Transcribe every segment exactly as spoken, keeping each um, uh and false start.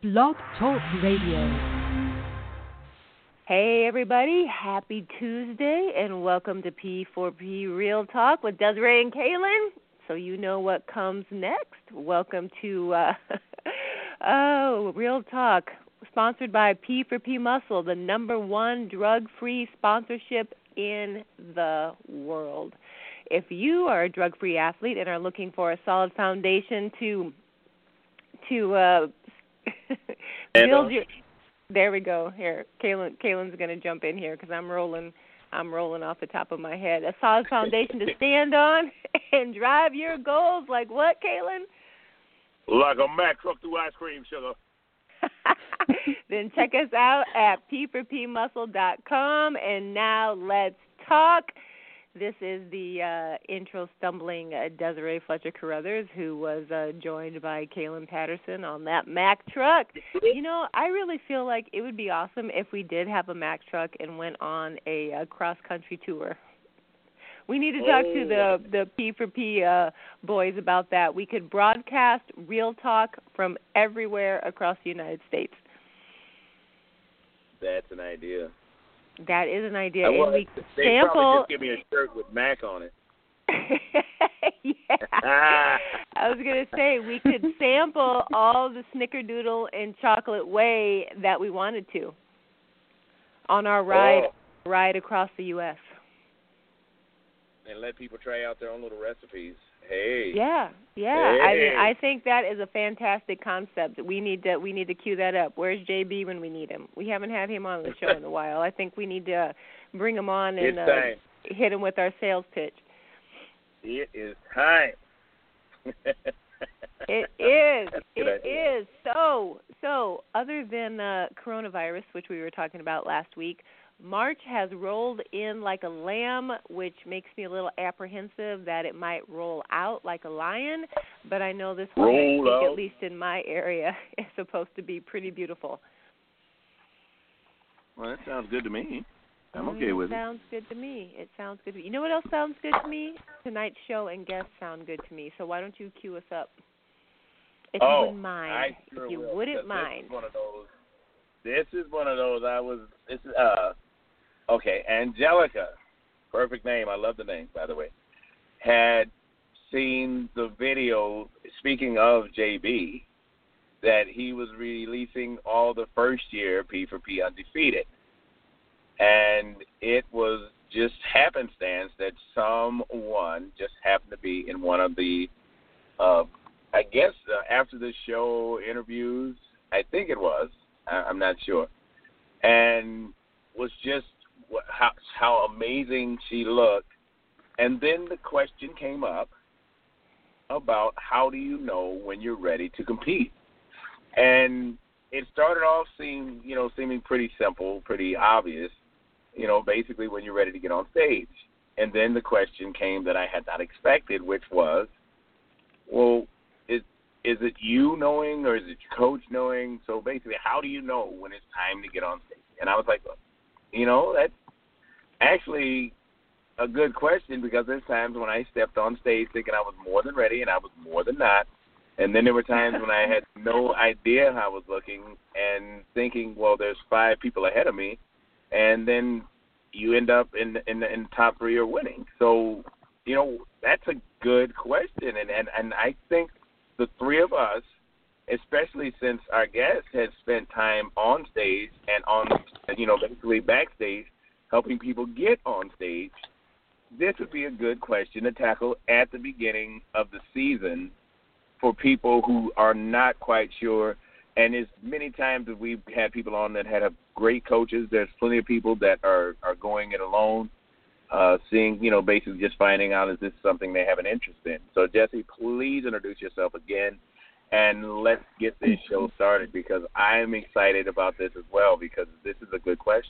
Blog Talk Radio. Hey everybody, happy Tuesday and welcome to P four P Real Talk with Desiree and Kaylin. So you know what comes next. Welcome to uh, oh, Real Talk, sponsored by P four P Muscle, the number one drug-free sponsorship in the world. If you are a drug-free athlete and are looking for a solid foundation to to uh, build your, there we go. Here, Kaylin, Kaylin's going to jump in here because I'm rolling, I'm rolling off the top of my head. A solid foundation to stand on and drive your goals. Like what, Kaylin? Like a Mack truck through ice cream, sugar. Then check us out at P four P muscle dot com. And now let's talk. This is the uh, intro stumbling uh, Desiree Fletcher Carruthers, who was uh, joined by Kaylin Patterson on that Mack truck. You know, I really feel like it would be awesome if we did have a Mack truck and went on a, a cross-country tour. We need to talk to the, the P four P uh, boys about that. We could broadcast Real Talk from everywhere across the United States. That's an idea. That is an idea. I and we they sample. Probably just give me a shirt with Mac on it. Yeah. I was going to say we could sample all the snickerdoodle and chocolate whey that we wanted to on our ride oh. ride across the U S And let people try out their own little recipes. Hey. Yeah, yeah. Hey. I mean, I think that is a fantastic concept. We need to we need to cue that up. Where's J B when we need him? We haven't had him on the show in a while. I think we need to bring him on and uh, hit him with our sales pitch. It is time. It is. It idea. is. So, so other than uh, coronavirus, which we were talking about last week, March has rolled in like a lamb, which makes me a little apprehensive that it might roll out like a lion. But I know this one, I think, at least in my area, is supposed to be pretty beautiful. Well, that sounds good to me. I'm okay with it. It sounds good to me. It sounds good to me. You know what else sounds good to me? Tonight's show and guests sound good to me. So why don't you cue us up? If oh, you wouldn't mind. I sure if you will, wouldn't mind. This is one of those. This is one of those. I was. This is uh. Okay, Angelica, perfect name. I love the name, by the way. Had seen the video. Speaking of J B, that he was releasing all the first year P four P Undefeated. And it was just happenstance that someone just happened to be in one of the, uh, I guess, uh, after the show interviews, I think it was, I- I'm not sure, and was just what, how, how amazing she looked. And then the question came up about how do you know when you're ready to compete? And it started off seeming, you know, seeming pretty simple, pretty obvious, you know, basically when you're ready to get on stage. And then the question came that I had not expected, which was, well, is, is it you knowing or is it your coach knowing? So basically, how do you know when it's time to get on stage? And I was like, well, you know, that's actually a good question because there's times when I stepped on stage thinking I was more than ready and I was more than not. And then there were times when I had no idea how I was looking and thinking, well, there's five people ahead of me. And then you end up in, in, in the top three or winning. So, you know, that's a good question. And, and, and I think the three of us, especially since our guest has spent time on stage and on, you know, basically backstage, helping people get on stage, this would be a good question to tackle at the beginning of the season for people who are not quite sure. And as many times as we've had people on that had have great coaches, there's plenty of people that are, are going it alone, uh, seeing, you know, basically just finding out is this something they have an interest in. So, Jesse, please introduce yourself again. And let's get this show started because I'm excited about this as well because this is a good question.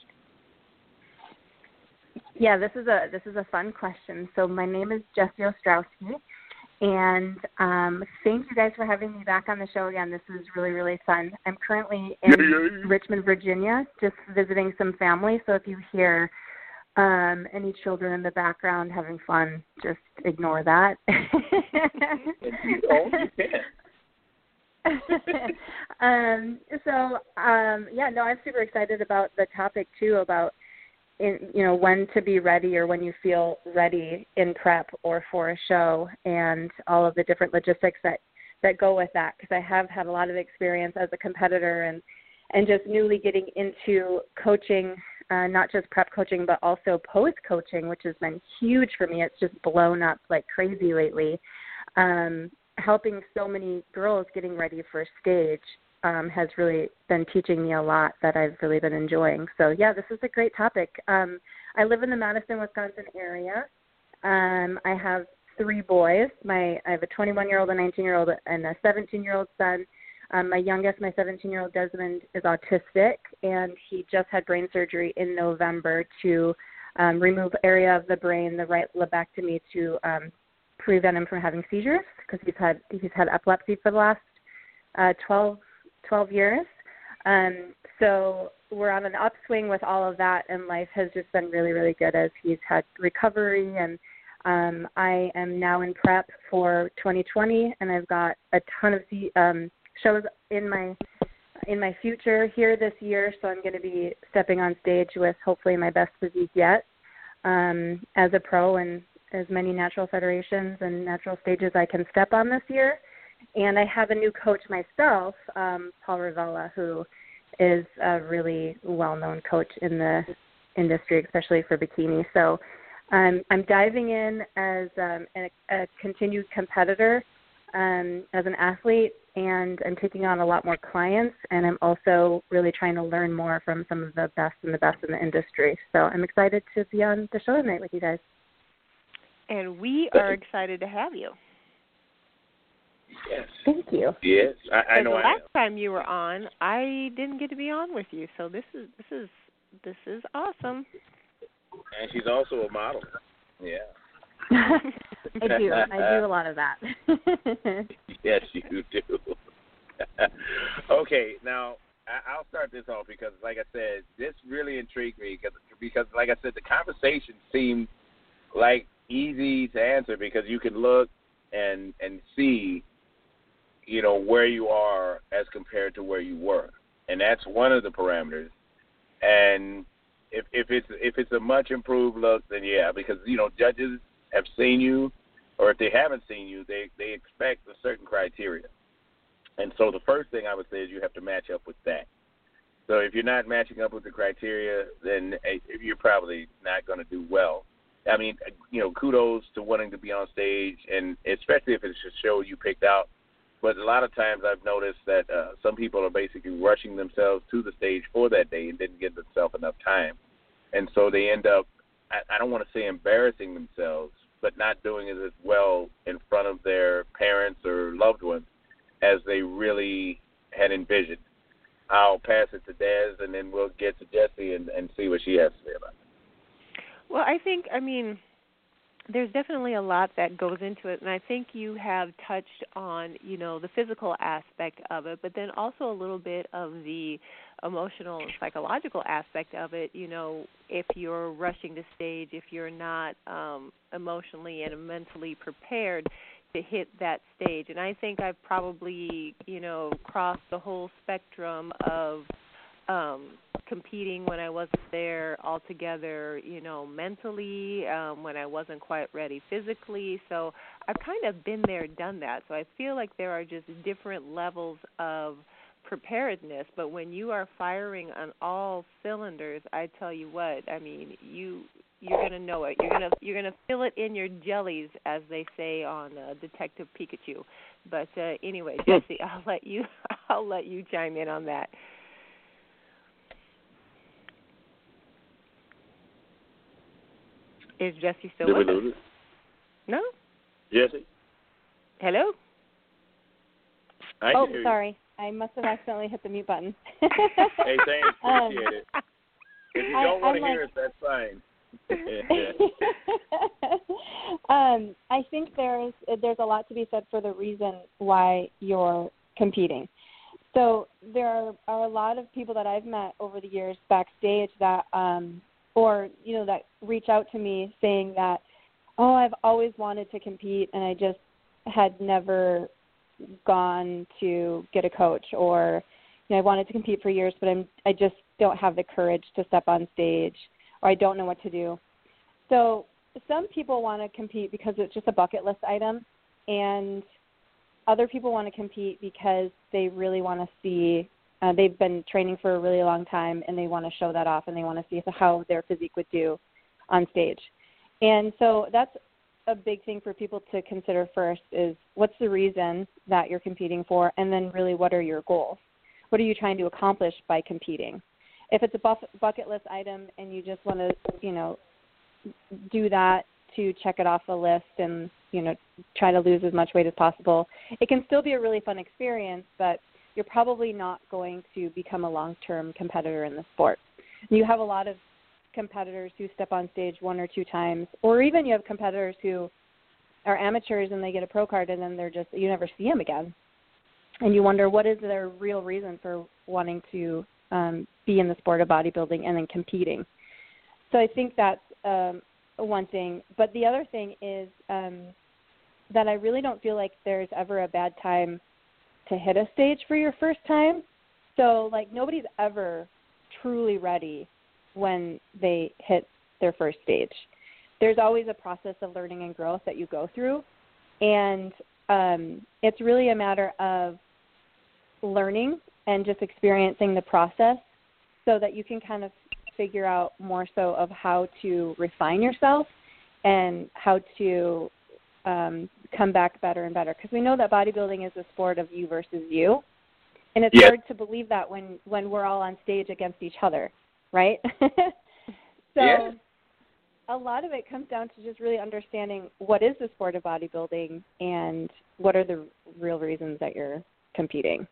Yeah, this is a this is a fun question. So my name is Jessie Ostrowski, and um, thank you guys for having me back on the show again. This is really, really fun. I'm currently in yeah, yeah, yeah. Richmond, Virginia, just visiting some family. So if you hear um, any children in the background having fun, just ignore that. um, so, um, yeah, no, I'm super excited about the topic, too, about, in, you know, when to be ready or when you feel ready in prep or for a show and all of the different logistics that, that go with that, because I have had a lot of experience as a competitor and, and just newly getting into coaching, uh, not just prep coaching, but also post coaching, which has been huge for me. It's just blown up like crazy lately. Um, helping so many girls getting ready for stage um, has really been teaching me a lot that I've really been enjoying. So, yeah, this is a great topic. Um, I live in the Madison, Wisconsin area. Um, I have three boys. My I have a twenty-one-year-old, a nineteen-year-old, and a seventeen-year-old son. Um, my youngest, my seventeen-year-old Desmond, is autistic, and he just had brain surgery in November to um, remove area of the brain, the right lobectomy, to um, prevent him from having seizures, because he's had he's had epilepsy for the last uh, twelve, twelve years. Um, so we're on an upswing with all of that, and life has just been really, really good as he's had recovery. And um, I am now in prep for twenty twenty, and I've got a ton of um, shows in my in my future here this year. So I'm going to be stepping on stage with hopefully my best physique yet um, as a pro, and as many natural federations and natural stages I can step on this year. And I have a new coach myself, um, Paul Ravella, who is a really well-known coach in the industry, especially for bikini. So um, I'm diving in as um, a, a continued competitor, um, as an athlete, and I'm taking on a lot more clients, and I'm also really trying to learn more from some of the best and the best in the industry. So I'm excited to be on the show tonight with you guys. And we are excited to have you. Yes. Thank you. Yes, I, I know. The I last am. time you were on, I didn't get to be on with you, so this is this is this is awesome. And she's also a model. Yeah. I do. I do a lot of that. Yes, you do. Okay, now I'll start this off because, like I said, this really intrigued me because, because like I said, the conversation seemed like easy to answer because you can look and and see, you know, where you are as compared to where you were, and that's one of the parameters. And if if it's if it's a much improved look, then yeah, because you know judges have seen you, or if they haven't seen you, they they expect a certain criteria. And so the first thing I would say is you have to match up with that. So if you're not matching up with the criteria, then you're probably not going to do well. I mean, you know, kudos to wanting to be on stage, and especially if it's a show you picked out. But a lot of times I've noticed that uh, some people are basically rushing themselves to the stage for that day and didn't give themselves enough time. And so they end up, I, I don't want to say embarrassing themselves, but not doing it as well in front of their parents or loved ones as they really had envisioned. I'll pass it to Des, and then we'll get to Jessie and, and see what she has to say about it. Well, I think, I mean, there's definitely a lot that goes into it, and I think you have touched on, you know, the physical aspect of it, but then also a little bit of the emotional and psychological aspect of it. You know, if you're rushing to stage, if you're not um, emotionally and mentally prepared to hit that stage. And I think I've probably, you know, crossed the whole spectrum of um, competing when I wasn't there altogether, you know, mentally, um, when I wasn't quite ready physically. So I've kind of been there, done that. So I feel like there are just different levels of preparedness. But when you are firing on all cylinders, I tell you what, I mean, you you're gonna know it. You're gonna you're gonna feel it in your jellies, as they say on uh, Detective Pikachu. But uh, anyway, Jessie, I'll let you I'll let you chime in on that. Is Jessie still Did with we us? lose it? No? Jessie? Hello? I oh, can hear sorry. I must have accidentally hit the mute button. You. Hey, thanks. Appreciate um, it. If you I, don't want I'm to hear like... it, that's fine. um, I think there's there's a lot to be said for the reason why you're competing. So there are, are a lot of people that I've met over the years backstage that, um, or you know, that reach out to me saying that, oh, I've always wanted to compete and I just had never gone to get a coach, or you know, I wanted to compete for years, but I'm I just don't have the courage to step on stage, or I don't know what to do. So some people want to compete because it's just a bucket list item, and other people want to compete because they really want to see, uh, they've been training for a really long time, and they want to show that off, and they want to see how their physique would do on stage. And so that's a big thing for people to consider first is what's the reason that you're competing for, and then really what are your goals? What are you trying to accomplish by competing? If it's a buff- bucket list item and you just want to, you know, do that to check it off the list and, you know, try to lose as much weight as possible, it can still be a really fun experience, but you're probably not going to become a long-term competitor in the sport. You have a lot of competitors who step on stage one or two times, or even you have competitors who are amateurs and they get a pro card and then they're just, you never see them again. And you wonder what is their real reason for wanting to um, be in the sport of bodybuilding and then competing. So I think that's um, one thing. But the other thing is um, that I really don't feel like there's ever a bad time to hit a stage for your first time. So, like, nobody's ever truly ready when they hit their first stage. There's always a process of learning and growth that you go through, and um, it's really a matter of learning and just experiencing the process so that you can kind of figure out more so of how to refine yourself and how to um, come back better and better. Because we know that bodybuilding is a sport of you versus you, and it's yeah. hard to believe that when, when we're all on stage against each other, right? so yeah. a lot of it comes down to just really understanding what is the sport of bodybuilding and what are the real reasons that you're competing.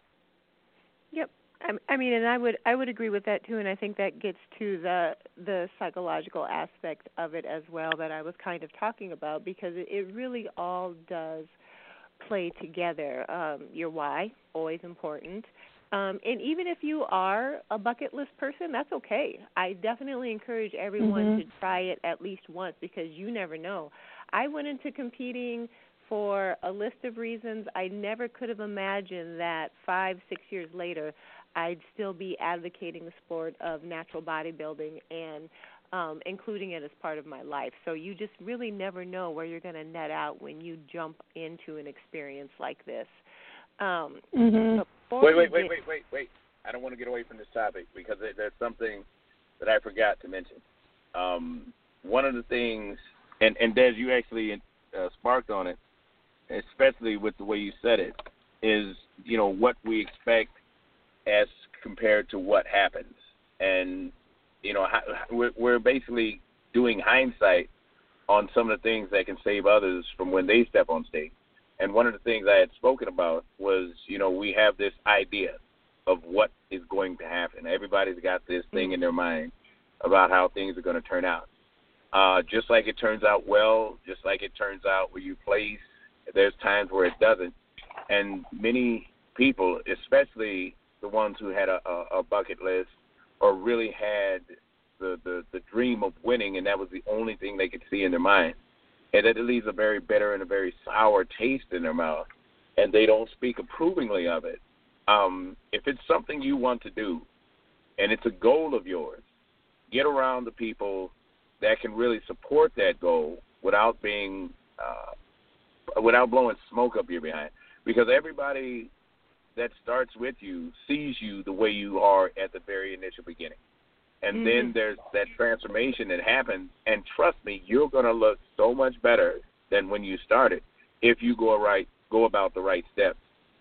Yep. I mean, and I would I would agree with that too, and I think that gets to the the psychological aspect of it as well that I was kind of talking about, because it, it really all does play together. Um, your why, always important. Um, and even if you are a bucket list person, that's okay. I definitely encourage everyone mm-hmm. to try it at least once, because you never know. I went into competing for a list of reasons. I never could have imagined that five, six years later, I'd still be advocating the sport of natural bodybuilding and um, including it as part of my life. So you just really never know where you're going to net out when you jump into an experience like this. Um, mm-hmm. Wait, wait, wait, wait, wait, wait. I don't want to get away from this topic because there's something that I forgot to mention. Um, one of the things, and, and Des, you actually uh, sparked on it, especially with the way you said it, is, you know, what we expect as compared to what happens. And, you know, we're, we're basically doing hindsight on some of the things that can save others from when they step on stage. And one of the things I had spoken about was, you know, we have this idea of what is going to happen. Everybody's got this thing in their mind about how things are going to turn out. Uh, just like it turns out well, just like it turns out where you place, there's times where it doesn't. And many people, especially the ones who had a, a, a bucket list or really had the, the, the dream of winning, and that was the only thing they could see in their mind, and that it leaves a very bitter and a very sour taste in their mouth, and they don't speak approvingly of it. Um, if it's something you want to do and it's a goal of yours, get around the people that can really support that goal without being uh, without blowing smoke up your behind, because everybody that starts with you sees you the way you are at the very initial beginning. And mm-hmm. then there's that transformation that happens, and trust me, you're going to look so much better than when you started if you go right, go about the right steps.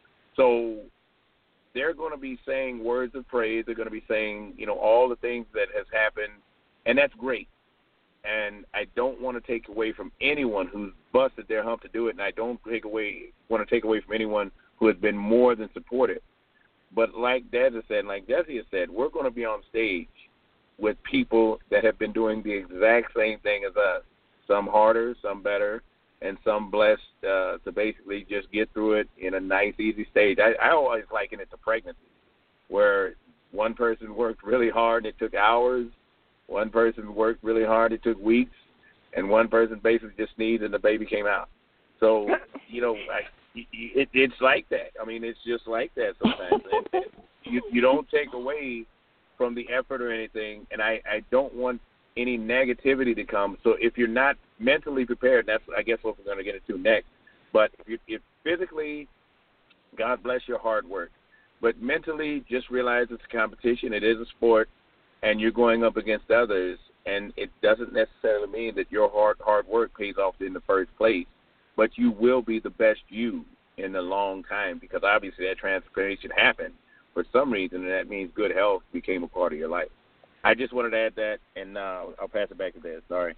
So they're going to be saying words of praise. They're going to be saying, you know, all the things that has happened, and that's great. And I don't want to take away from anyone who's busted their hump to do it, and I don't take away want to take away from anyone who has been more than supportive. But like Dad has said, like Desi has said, we're going to be on stage with people that have been doing the exact same thing as us, some harder, some better, and some blessed uh, to basically just get through it in a nice, easy stage. I, I always liken it to pregnancy, where one person worked really hard and it took hours, one person worked really hard, it took weeks, and one person basically just sneezed and the baby came out. So, you know, I, it, it's like that. I mean, it's just like that sometimes. and, and you, you don't take away from the effort or anything, and I, I don't want any negativity to come. So if you're not mentally prepared, that's, I guess, what we're going to get into next. But if, if physically, God bless your hard work. But mentally, just realize it's a competition. It is a sport, and you're going up against others, and it doesn't necessarily mean that your hard hard work pays off in the first place, but you will be the best you in a long time, because obviously that transformation happened for some reason, and that means good health became a part of your life. I just wanted to add that, and uh, I'll pass it back to Des. Sorry.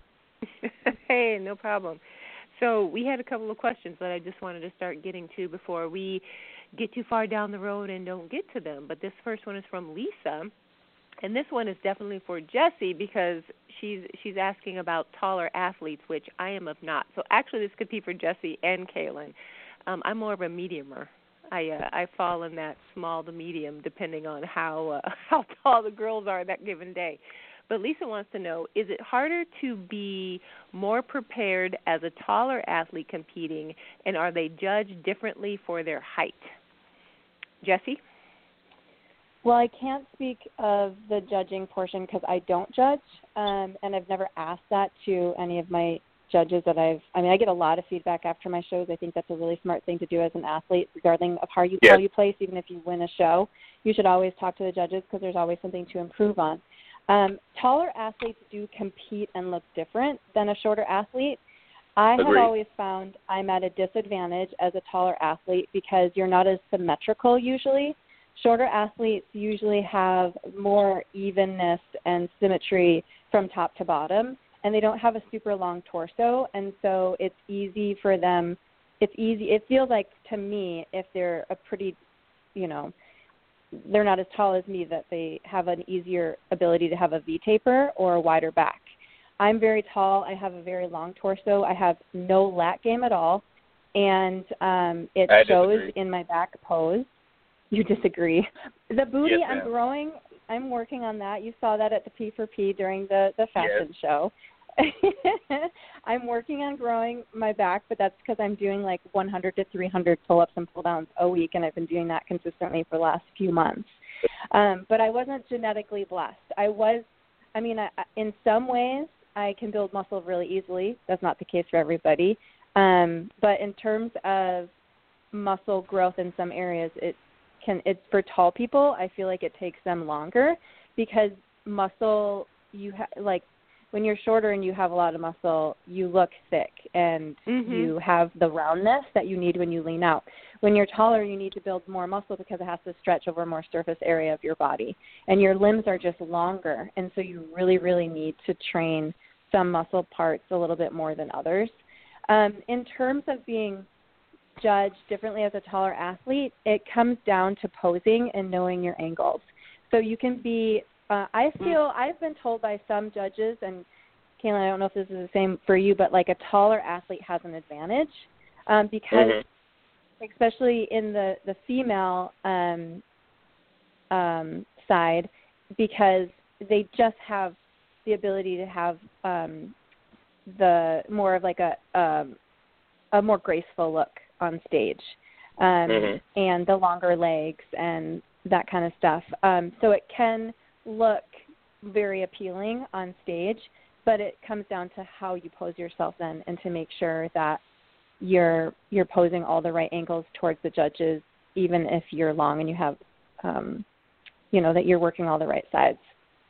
Hey, no problem. So we had a couple of questions that I just wanted to start getting to before we get too far down the road and don't get to them. But this first one is from Lisa, and this one is definitely for Jessie, because she's she's asking about taller athletes, which I am of not. So actually this could be for Jessie and Kaylin. Um, I'm more of a mediumer. I uh, I fall in that small to medium depending on how uh, how tall the girls are that given day. But Lisa wants to know, is it harder to be more prepared as a taller athlete competing, and are they judged differently for their height? Jessie? Well, I can't speak of the judging portion because I don't judge, um, and I've never asked that to any of my judges that I've – I mean, I get a lot of feedback after my shows. I think that's a really smart thing to do as an athlete, regarding of how you, yeah. how you place, even if you win a show. You should always talk to the judges because there's always something to improve on. Um, taller athletes do compete and look different than a shorter athlete. I Agreed. have always found I'm at a disadvantage as a taller athlete because you're not as symmetrical usually. Shorter athletes usually have more evenness and symmetry from top to bottom, and they don't have a super long torso, and so it's easy for them. It's easy. It feels like, to me, if they're a pretty, you know, they're not as tall as me, that they have an easier ability to have a V-taper or a wider back. I'm very tall. I have a very long torso. I have no lat game at all, and um, it I shows disagree. in my back pose. You disagree. The booty, Yes, I'm ma'am. growing. I'm working on that. You saw that at the P four P during the, the fashion Yes. show. I'm working on growing my back, but that's because I'm doing like one hundred to three hundred pull-ups and pull-downs a week, and I've been doing that consistently for the last few months. Um, but I wasn't genetically blessed. I was, I mean, I, in some ways, I can build muscle really easily. That's not the case for everybody. Um, but in terms of muscle growth in some areas, it can, it's for tall people, I feel like it takes them longer because muscle, you ha- like, when you're shorter and you have a lot of muscle, you look thick and mm-hmm. you have the roundness that you need when you lean out. When you're taller, you need to build more muscle because it has to stretch over more surface area of your body. And your limbs are just longer, and so you really, really need to train some muscle parts a little bit more than others. Um, in terms of being judged differently as a taller athlete, it comes down to posing and knowing your angles. So you can be Uh, I feel I've been told by some judges, and Kaylin, I don't know if this is the same for you, but like a taller athlete has an advantage um, because, mm-hmm. especially in the the female um, um, side, because they just have the ability to have um, the more of like a um, a more graceful look on stage, um, mm-hmm. and the longer legs and that kind of stuff. Um, so it can look very appealing on stage, but it comes down to how you pose yourself then, and to make sure that you're you're posing all the right angles towards the judges, even if you're long and you have, um, you know, that you're working all the right sides.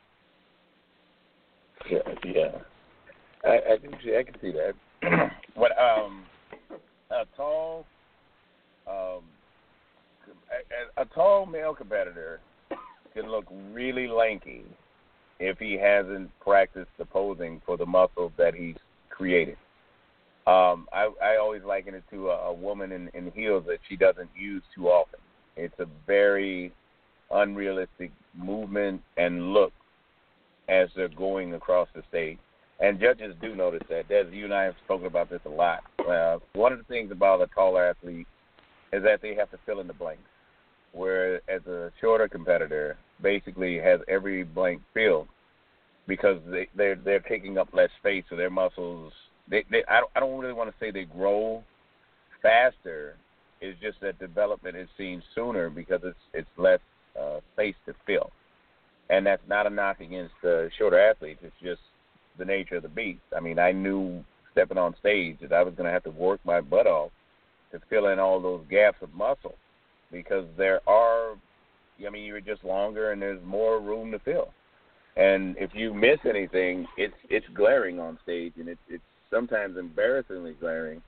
Yeah, yeah, I, I can see I can see that. But um, a tall, um, a, a tall male competitor can look really lanky if he hasn't practiced the posing for the muscle that he's created. Um, I, I always liken it to a, a woman in, in heels that she doesn't use too often. It's a very unrealistic movement and look as they're going across the stage. And judges do notice that. Des, you and I have spoken about this a lot. Uh, one of the things about a taller athlete is that they have to fill in the blanks, where as a shorter competitor basically has every blank filled because they, they're, they're taking up less space, so their muscles, they, they, I, don't, I don't really want to say they grow faster, It's just that development is seen sooner because it's it's less uh, space to fill. And that's not a knock against uh, shorter athletes. It's just the nature of the beast. I mean, I knew stepping on stage that I was going to have to work my butt off to fill in all those gaps of muscle because there are, I mean, you're just longer and there's more room to fill. And if you miss anything, it's it's glaring on stage, and it's it's sometimes embarrassingly glaring.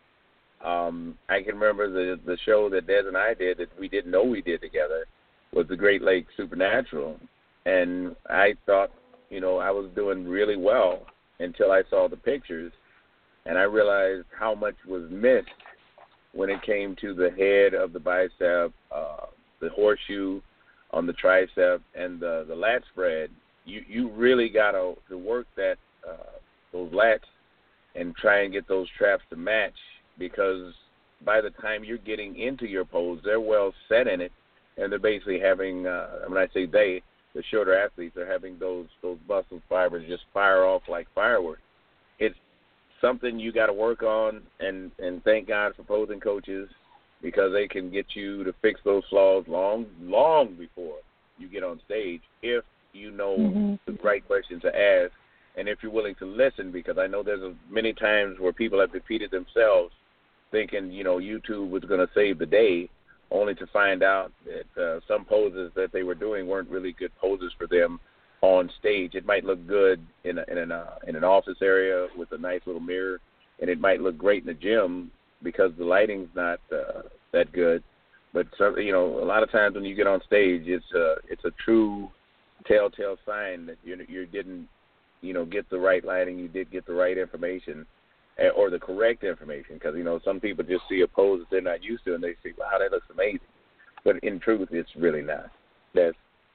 Um, I can remember the the show that Des and I did that we didn't know we did together was the Great Lakes Supernatural, and I thought, you know, I was doing really well until I saw the pictures, and I realized how much was missed when it came to the head of the bicep, uh, the horseshoe on the tricep, and the the lat spread. You you really got to to work that uh, those lats and try and get those traps to match, because by the time you're getting into your pose, they're well set in it, and they're basically having, uh, when I say they, the shorter athletes are having those those muscle fibers just fire off like fireworks. It's something you got to work on, and, and thank God for posing coaches, because they can get you to fix those flaws long, long before you get on stage if you know mm-hmm. the right questions to ask, and if you're willing to listen, because I know there's a, many times where people have defeated themselves thinking, you know, YouTube was going to save the day, only to find out that uh, some poses that they were doing weren't really good poses for them on stage. It might look good in a, in an uh, in an office area with a nice little mirror, and it might look great in the gym because the lighting's not uh, that good. But so, you know, a lot of times when you get on stage, it's a it's a true telltale sign that you you didn't, you know, get the right lighting, you did get the right information, or the correct information, because, you know, some people just see a pose that they're not used to and they say, wow, that looks amazing. But in truth, it's really not. That's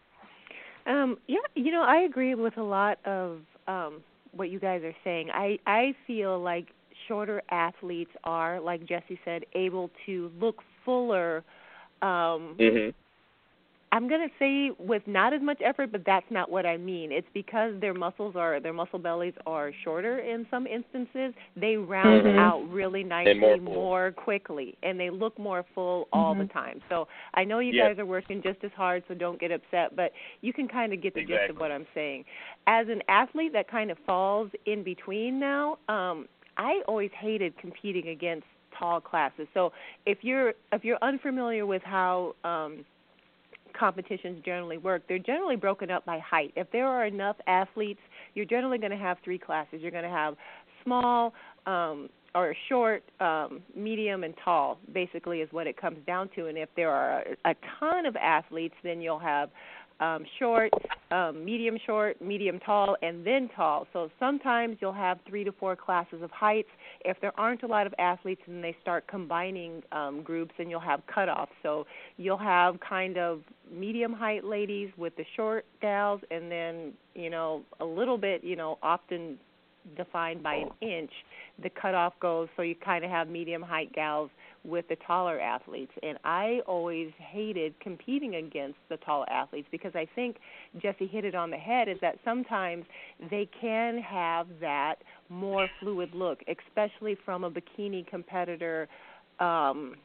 um, yeah, you know, I agree with a lot of um, what you guys are saying. I, I feel like shorter athletes are, like Jesse said, able to look fuller. Um, mm-hmm. I'm going to say with not as much effort, but that's not what I mean. It's because their muscles are, their muscle bellies are shorter in some instances. They round mm-hmm. out really nicely more, more quickly, and they look more full mm-hmm. all the time. So I know you yes. guys are working just as hard, so don't get upset, but you can kind of get the exactly. gist of what I'm saying. As an athlete that kind of falls in between now, um, I always hated competing against tall classes. So if you're if you're unfamiliar with how um, competitions generally work, they're generally broken up by height. If there are enough athletes, you're generally going to have three classes. You're going to have small um, or short, um, medium, and tall, basically is what it comes down to. And if there are a, a ton of athletes, then you'll have um, short, um, medium short, medium tall, and then tall. So sometimes you'll have three to four classes of heights. If there aren't a lot of athletes and they start combining um, groups, then you'll have cutoffs. So you'll have kind of medium height ladies with the short gals, and then, you know, a little bit, you know, often defined by an inch, the cutoff goes, so you kind of have medium height gals with the taller athletes. And I always hated competing against the tall athletes because I think Jesse hit it on the head, is that sometimes they can have that more fluid look, especially from a bikini competitor um,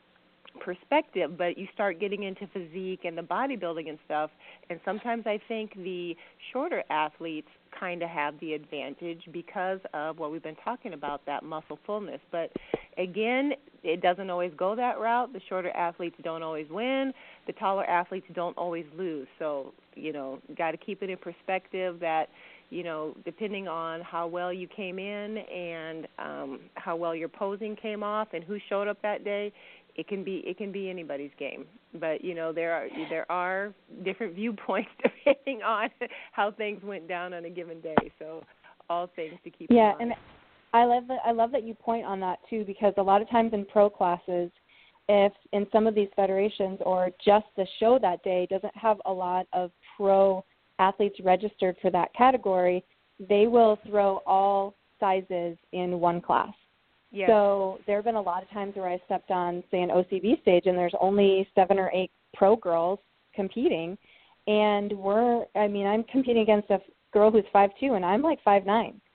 perspective. But you start getting into physique and the bodybuilding and stuff, and sometimes I think the shorter athletes kind of have the advantage because of what we've been talking about, that muscle fullness. But again, it doesn't always go that route. The shorter athletes don't always win. The taller athletes don't always lose. So, you know, got to keep it in perspective that, you know, depending on how well you came in and um, how well your posing came off and who showed up that day, it can be it can be anybody's game. But, you know, there are there are different viewpoints depending on how things went down on a given day. So all things to keep yeah, in mind. And I love that I love that you point on that too, because a lot of times in pro classes, if in some of these federations or just the show that day doesn't have a lot of pro athletes registered for that category, they will throw all sizes in one class. Yes. So there have been a lot of times where I stepped on, say, an O C B stage, and there's only seven or eight pro girls competing, and we're, I mean, I'm competing against a girl who's five two, and I'm like five nine.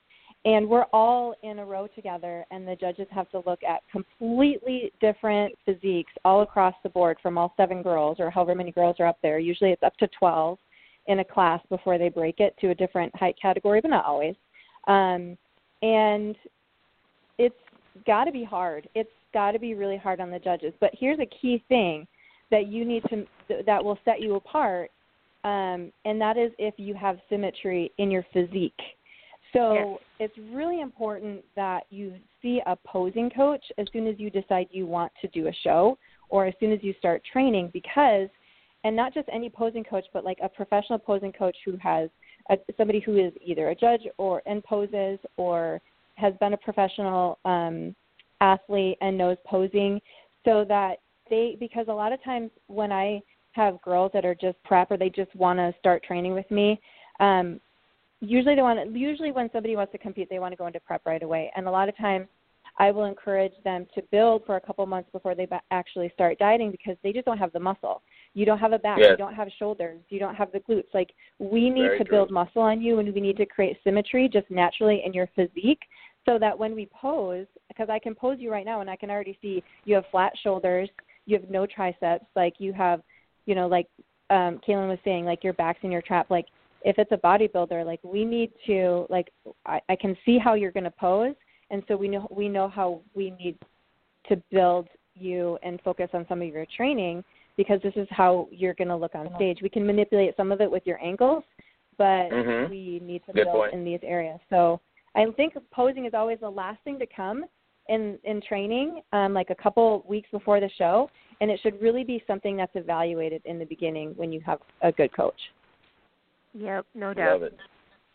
and we're all in a row together, and the judges have to look at completely different physiques all across the board from all seven girls or however many girls are up there. Usually it's up to twelve in a class before they break it to a different height category, but not always. Um, and it's got to be hard. It's got to be really hard on the judges. But here's a key thing that you need to that will set you apart, um, and that is if you have symmetry in your physique. So yes. It's really important that you see a posing coach as soon as you decide you want to do a show or as soon as you start training, because, and not just any posing coach, but like a professional posing coach who has a, somebody who is either a judge or in poses or has been a professional um, athlete and knows posing, so that they, because a lot of times when I have girls that are just prep or they just want to start training with me, um, usually they want to, usually when somebody wants to compete, they want to go into prep right away. And a lot of times I will encourage them to build for a couple months before they ba- actually start dieting, because they just don't have the muscle. You don't have a back. Yes. You don't have shoulders. You don't have the glutes. Like, we need Very to true. build muscle on you, and we need to create symmetry just naturally in your physique, so that when we pose, because I can pose you right now and I can already see you have flat shoulders, you have no triceps, like you have, you know, like um, Kaylin was saying, like your back's in your trap. Like, if it's a bodybuilder, like we need to, like, I, I can see how you're going to pose, and so we know we know how we need to build you and focus on some of your training, because this is how you're going to look on stage. We can manipulate some of it with your ankles, but mm-hmm. we need to Good build point. in these areas. So I think posing is always the last thing to come in, in training, um, like a couple weeks before the show, and it should really be something that's evaluated in the beginning when you have a good coach. Yep, no doubt. Love it.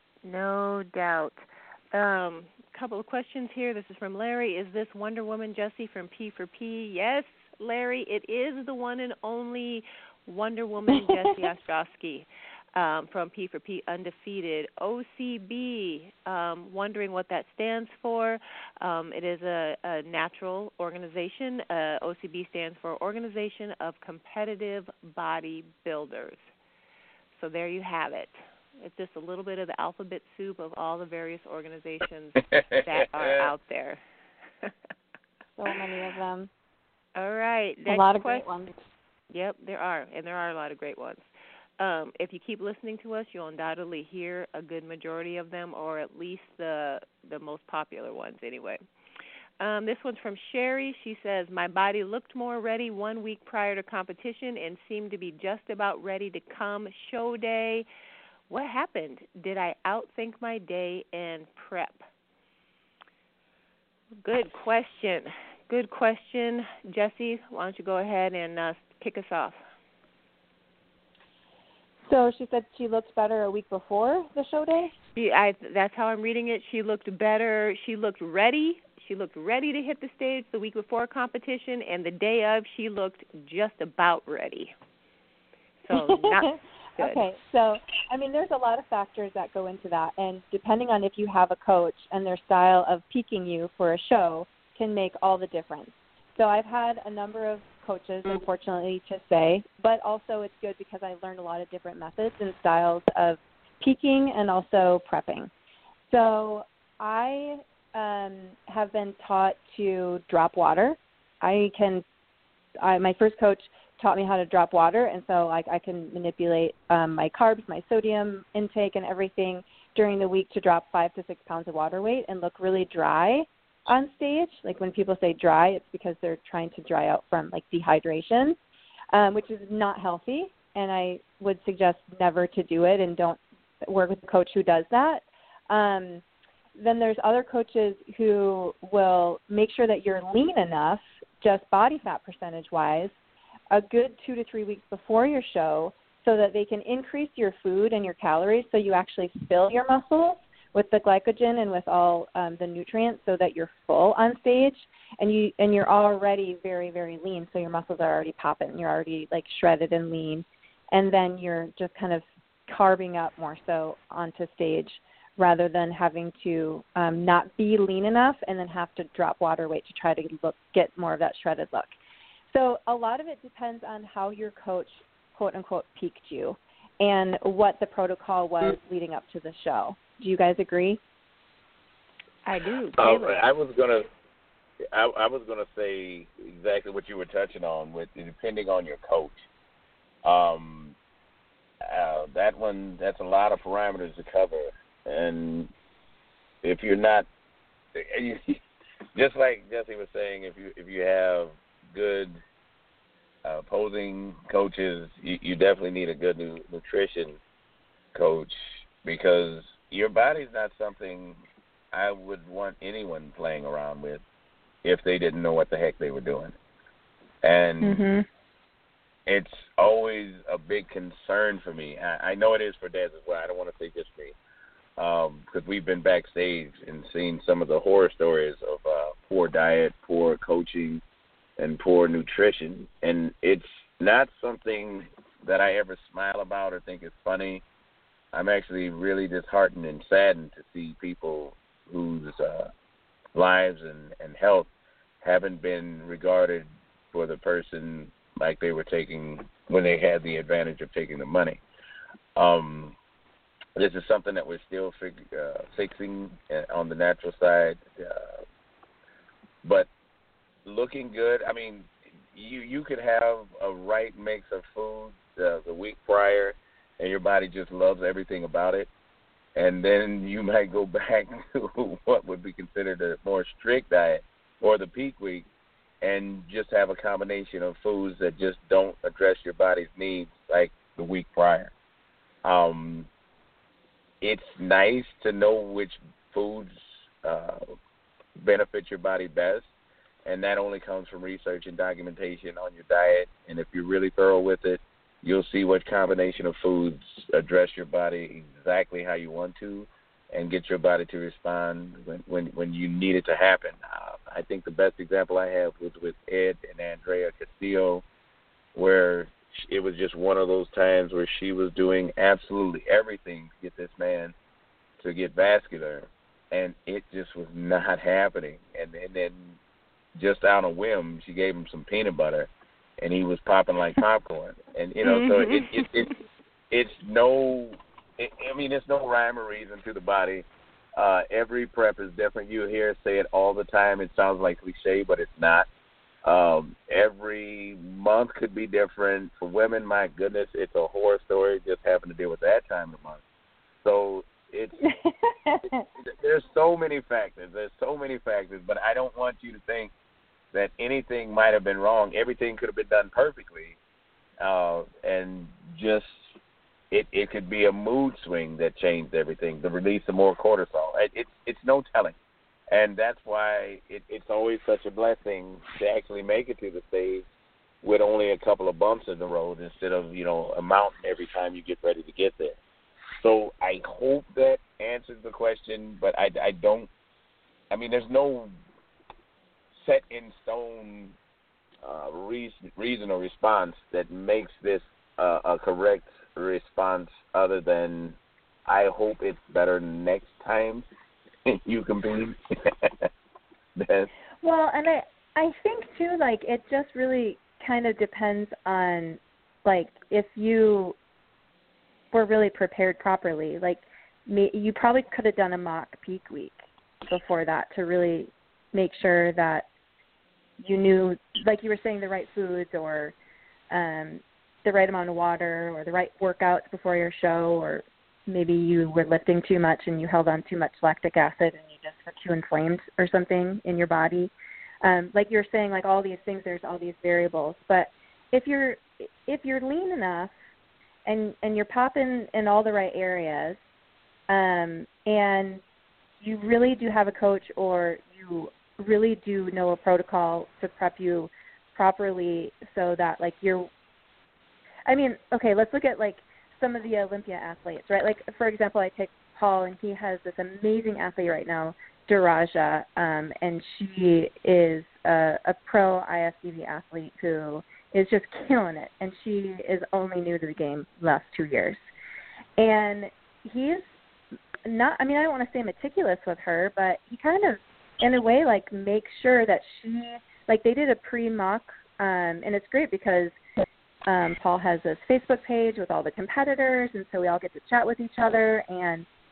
No doubt. Um, couple of questions here. This is from Larry. Is this Wonder Woman Jessie from P four P? Yes, Larry, it is the one and only Wonder Woman Jessie Ostrowski. Um, from P four P Undefeated. O C B, um, wondering what that stands for. Um, it is a, a natural organization. Uh, O C B stands for Organization of Competitive Bodybuilders. So there you have it. It's just a little bit of the alphabet soup of all the various organizations that are out there. So many of them. All right. A lot of great ones. Yep, there are, and there are a lot of great ones. Um, if you keep listening to us, you'll undoubtedly hear a good majority of them, or at least the the most popular ones anyway. Um, this one's from Sherry. She says, my body looked more ready one week prior to competition and seemed to be just about ready to come show day. What happened? Did I outthink my day and prep? Good question. Good question. Jessie, why don't you go ahead and uh, kick us off? So she said she looked better a week before the show day? She, I, that's how I'm reading it. She looked better. She looked ready. She looked ready to hit the stage the week before competition, and the day of, she looked just about ready. So not good. Okay, so, I mean, there's a lot of factors that go into that, and depending on if you have a coach and their style of peaking you for a show can make all the difference. So I've had a number of coaches, unfortunately, to say, but also it's good because I learned a lot of different methods and styles of peaking and also prepping. So I um, have been taught to drop water. I can, I, my first coach taught me how to drop water, and so I, I can manipulate um, my carbs, my sodium intake, and everything during the week to drop five to six pounds of water weight and look really dry on stage. Like when people say dry, it's because they're trying to dry out from like dehydration, um, which is not healthy, and I would suggest never to do it, and don't work with a coach who does that. Um, then there's other coaches who will make sure that you're lean enough, just body fat percentage-wise, a good two to three weeks before your show, so that they can increase your food and your calories so you actually fill your muscles with the glycogen and with all um, the nutrients, so that you're full on stage, and you and you're already very, very lean, so your muscles are already popping, you're already like shredded and lean, and then you're just kind of carving up more so onto stage, rather than having to um, not be lean enough and then have to drop water weight to try to look get more of that shredded look. So a lot of it depends on how your coach, quote unquote, peaked you and what the protocol was leading up to the show. Do you guys agree? I do. Uh, Caleb. I was gonna, I, I was gonna say exactly what you were touching on with depending on your coach. Um, uh, that one, that's a lot of parameters to cover, and if you're not, just like Jesse was saying, if you if you have good uh, opposing coaches, you, you definitely need a good nu- nutrition coach, because your body's not something I would want anyone playing around with if they didn't know what the heck they were doing. And mm-hmm. it's always a big concern for me. I, I know it is for dads as well. I don't want to say just me, because um, we've been backstage and seen some of the horror stories of uh, poor diet, poor coaching, and poor nutrition. And it's not something that I ever smile about or think is funny. I'm actually really disheartened and saddened to see people whose uh, lives and, and health haven't been regarded for the person like they were taking when they had the advantage of taking the money. Um, this is something that we're still fig- uh, fixing on the natural side. Uh, but looking good, I mean, you, you could have a right mix of food uh, the week prior, and your body just loves everything about it. And then you might go back to what would be considered a more strict diet or the peak week and just have a combination of foods that just don't address your body's needs like the week prior. Um, it's nice to know which foods uh, benefit your body best, and that only comes from research and documentation on your diet. And if you're really thorough with it, you'll see what combination of foods address your body exactly how you want to and get your body to respond when, when, when you need it to happen. Uh, I think the best example I have was with Ed and Andrea Castillo, where it was just one of those times where she was doing absolutely everything to get this man to get vascular, and it just was not happening. And, and then just on a whim, she gave him some peanut butter, and he was popping like popcorn. And, you know, mm-hmm. so it, it, it, it's no, it, I mean, it's no rhyme or reason to the body. Uh, every prep is different. You hear say it all the time. It sounds like cliche, but it's not. Um, every month could be different. For women, my goodness, it's a horror story just having to deal with that time of the month. So it's, it's there's so many factors. There's so many factors, but I don't want you to think that anything might have been wrong. Everything could have been done perfectly, uh, and just it, it could be a mood swing that changed everything, the release of more cortisol. It, it's it's no telling, and that's why it, it's always such a blessing to actually make it to the stage with only a couple of bumps in the road instead of, you know, a mountain every time you get ready to get there. So I hope that answers the question, but I, I don't – I mean, there's no – set in stone uh, reason, reason or response that makes this uh, a correct response other than I hope it's better next time you compete. Well, and I, I think, too, like, it just really kind of depends on, like, if you were really prepared properly. Like, me, you probably could have done a mock peak week before that to really make sure that you knew, like you were saying, the right foods or um, the right amount of water or the right workouts before your show, or maybe you were lifting too much and you held on too much lactic acid and you just got too inflamed or something in your body. Um, like you're saying, like all these things, there's all these variables. But if you're if you're lean enough and, and you're popping in all the right areas, um, and you really do have a coach or you really do know a protocol to prep you properly so that, like, you're, I mean, okay, let's look at, like, some of the Olympia athletes, right? Like, for example, I take Paul, and he has this amazing athlete right now, Daraja, um, and she is a, a pro I F B B athlete who is just killing it, and she is only new to the game the last two years. And he's not, I mean, I don't want to say meticulous with her, but he kind of, in a way, like, make sure that she, like, they did a pre-mock, um, and it's great because um, Paul has this Facebook page with all the competitors, and so we all get to chat with each other, and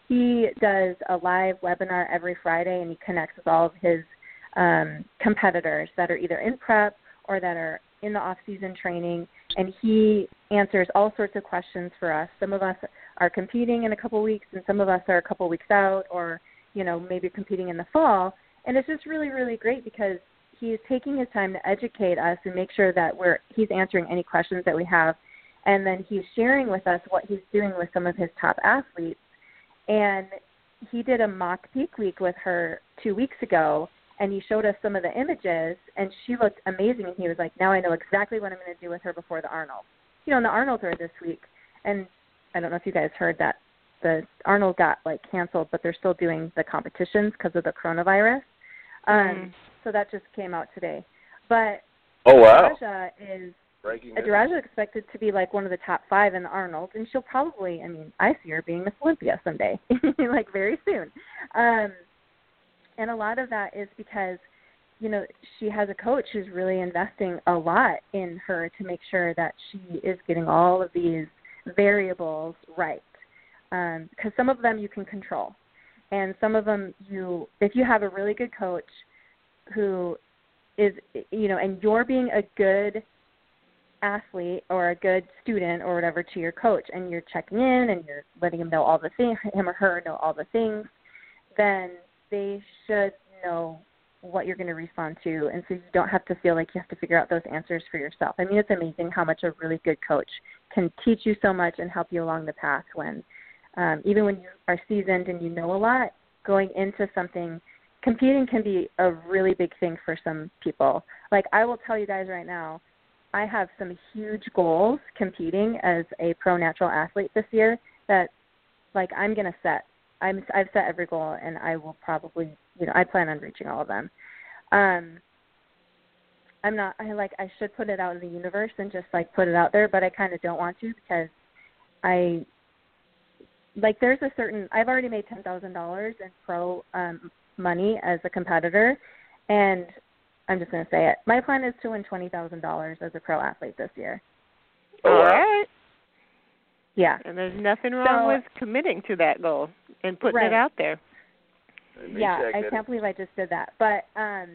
he does a live webinar every Friday, and he connects with all of his um, competitors that are either in prep or that are in the off-season training, and he answers all sorts of questions for us. Some of us are competing in a couple weeks, and some of us are a couple weeks out, or, you know, maybe competing in the fall. And it's just really, really great because he's taking his time to educate us and make sure that we're he's answering any questions that we have. And then he's sharing with us what he's doing with some of his top athletes. And he did a mock peak week with her two weeks ago, and he showed us some of the images, and she looked amazing. And he was like, now I know exactly what I'm going to do with her before the Arnold. You know, and the Arnolds are this week. And I don't know if you guys heard that the Arnold got, like, canceled, but they're still doing the competitions because of the coronavirus. Um, mm. So that just came out today. But oh, wow. Deraja is Breaking Deraja is expected to be, like, one of the top five in the Arnold, and she'll probably, I mean, I see her being Miss Olympia someday, like, very soon. Um And a lot of that is because, you know, she has a coach who's really investing a lot in her to make sure that she is getting all of these variables right. Um, because some of them you can control. And some of them you, if you have a really good coach who is, you know, and you're being a good athlete or a good student or whatever to your coach, and you're checking in and you're letting him know all the things, him or her know all the things, then they should know what you're going to respond to, and so you don't have to feel like you have to figure out those answers for yourself. I mean, it's amazing how much a really good coach can teach you so much and help you along the path when, um, even when you are seasoned and you know a lot, going into something, competing can be a really big thing for some people. Like, I will tell you guys right now, I have some huge goals competing as a pro natural athlete this year that, like, I'm going to set. I'm, I've set every goal, and I will probably, you know, I plan on reaching all of them. Um, I'm not, I like, I should put it out in the universe and just, like, put it out there, but I kind of don't want to because I, like, there's a certain, I've already made ten thousand dollars in pro um, money as a competitor, and I'm just going to say it. My plan is to win twenty thousand dollars as a pro athlete this year. All right. Yeah. And there's nothing wrong so, with committing to that goal and putting right. it out there. Yeah, I can't believe I just did that. But um,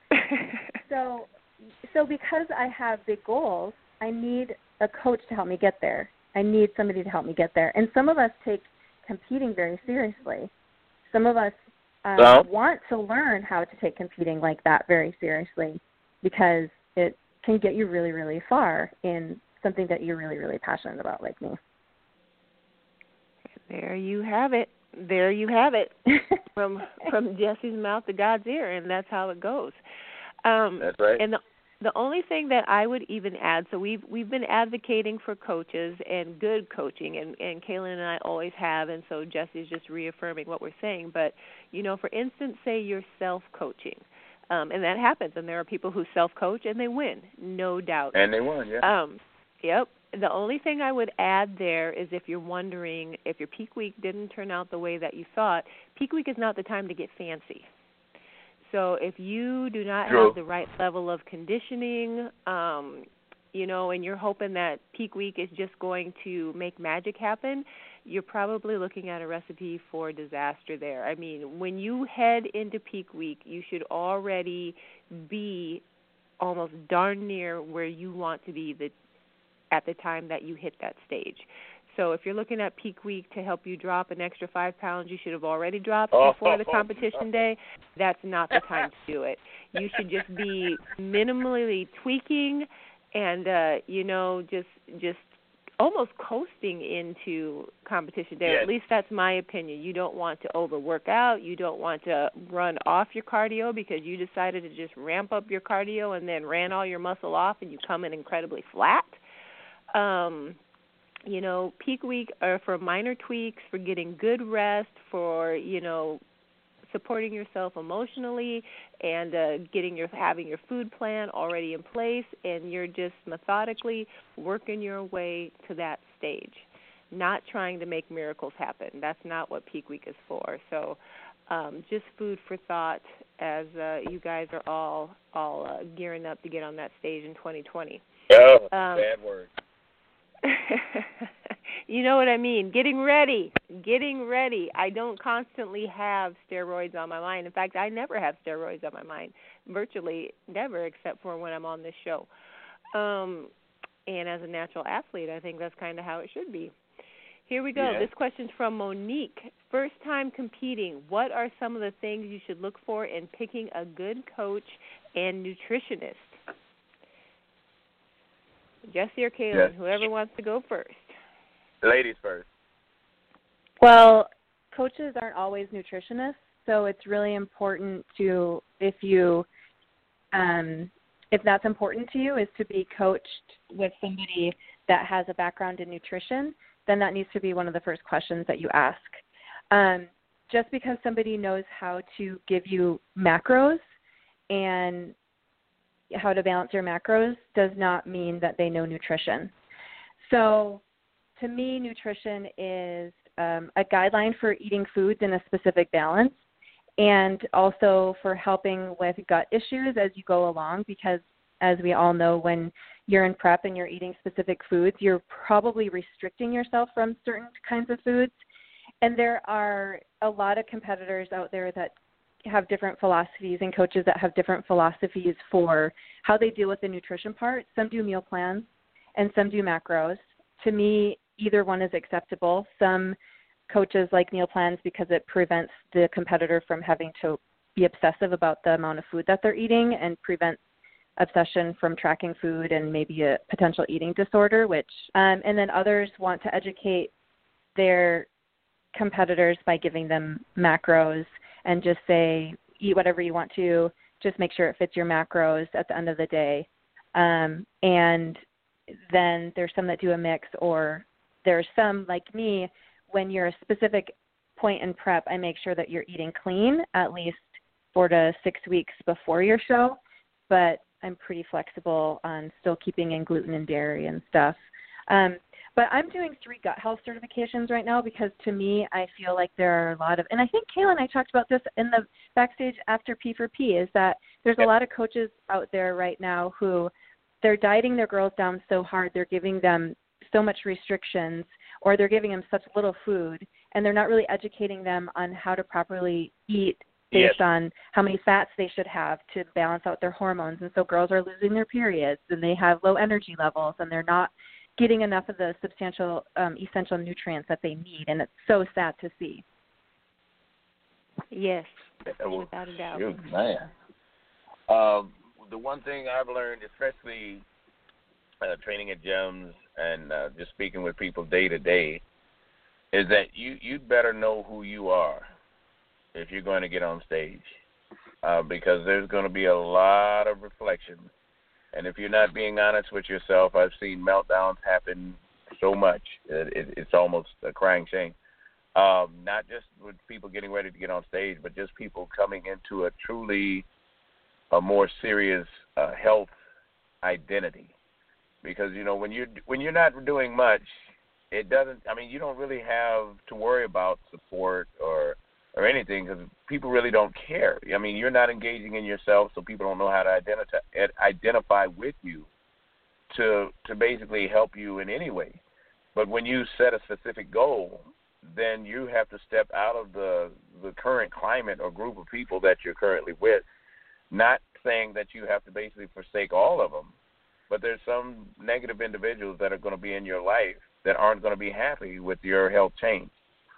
so so because I have big goals, I need a coach to help me get there. I need somebody to help me get there. And some of us take competing very seriously. Some of us um, well, want to learn how to take competing like that very seriously because it can get you really, really far in something that you're really, really passionate about, like me. There you have it. There you have it. from from Jesse's mouth to God's ear, and that's how it goes. Um, that's right. And the the only thing that I would even add, so we've we've been advocating for coaches and good coaching, and, and Kaylin and I always have, and so Jesse's just reaffirming what we're saying. But, you know, for instance, say you're self-coaching, um, and that happens, and there are people who self-coach and they win, no doubt. And they won, yeah. Um, yep. The only thing I would add there is if you're wondering if your peak week didn't turn out the way that you thought, peak week is not the time to get fancy. So if you do not True. have the right level of conditioning, um, you know, and you're hoping that peak week is just going to make magic happen, you're probably looking at a recipe for disaster there. I mean, when you head into peak week, you should already be almost darn near where you want to be the at the time that you hit that stage. So if you're looking at peak week to help you drop an extra five pounds you should have already dropped oh, before the competition day, that's not the time to do it. You should just be minimally tweaking and, uh, you know, just just almost coasting into competition day. Yes. At least that's my opinion. You don't want to overwork out. You don't want to run off your cardio because you decided to just ramp up your cardio and then ran all your muscle off and you come in incredibly flat. Um, you know, peak week are for minor tweaks, for getting good rest, for, you know, supporting yourself emotionally and uh, getting your having your food plan already in place, and you're just methodically working your way to that stage, not trying to make miracles happen. That's not what peak week is for. So um, just food for thought as uh, you guys are all, all uh, gearing up to get on that stage in twenty twenty. Oh, um, bad word. You know what I mean. Getting ready. Getting ready. I don't constantly have steroids on my mind. In fact, I never have steroids on my mind. Virtually never, except for when I'm on this show. Um, and as a natural athlete, I think that's kind of how it should be. Here we go. Yeah. This question's from Monique. First time competing, what are some of the things you should look for in picking a good coach and nutritionist? Jesse or Kaylin, Yes. whoever wants to go first. Ladies first. Well, coaches aren't always nutritionists, so it's really important to, if you, um, if that's important to you, is to be coached with somebody that has a background in nutrition. Then that needs to be one of the first questions that you ask. Um, just because somebody knows how to give you macros and how to balance your macros does not mean that they know nutrition. So to me, nutrition is um, a guideline for eating foods in a specific balance, and also for helping with gut issues as you go along, because as we all know, when you're in prep and you're eating specific foods, you're probably restricting yourself from certain kinds of foods. And there are a lot of competitors out there that have different philosophies and coaches that have different philosophies for how they deal with the nutrition part. Some do meal plans and some do macros. To me, either one is acceptable. Some coaches like meal plans because it prevents the competitor from having to be obsessive about the amount of food that they're eating and prevents obsession from tracking food and maybe a potential eating disorder, which, um, and then others want to educate their competitors by giving them macros and just say, eat whatever you want to, just make sure it fits your macros at the end of the day. Um, and then there's some that do a mix, or there's some like me, when you're a specific point in prep, I make sure that you're eating clean at least four to six weeks before your show, but I'm pretty flexible on still keeping in gluten and dairy and stuff. Um, but I'm doing three gut health certifications right now because to me, I feel like there are a lot of, and I think Kayla and I talked about this in the backstage after P four P, is that there's a lot of coaches out there right now who they're dieting their girls down so hard, they're giving them so much restrictions, or they're giving them such little food, and they're not really educating them on how to properly eat based Yes. on how many fats they should have to balance out their hormones. And so girls are losing their periods, and they have low energy levels, and they're not getting enough of the substantial um, essential nutrients that they need, and it's so sad to see. Yes, Well, without a doubt. shoot, man. Um, the one thing I've learned, especially uh, training at gyms and uh, just speaking with people day to day, is that you you'd better know who you are if you're going to get on stage, uh, because there's going to be a lot of reflection. And if you're not being honest with yourself, I've seen meltdowns happen so much. It, it, it's almost a crying shame. Um, not just with people getting ready to get on stage, but just people coming into a truly a more serious uh, health identity. Because, you know, when you're, when you're not doing much, it doesn't, I mean, you don't really have to worry about support or or anything, because people really don't care. I mean, you're not engaging in yourself, so people don't know how to identify identify with you to to basically help you in any way. But when you set a specific goal, then you have to step out of the the current climate or group of people that you're currently with. Not saying that you have to basically forsake all of them, but there's some negative individuals that are going to be in your life that aren't going to be happy with your health change.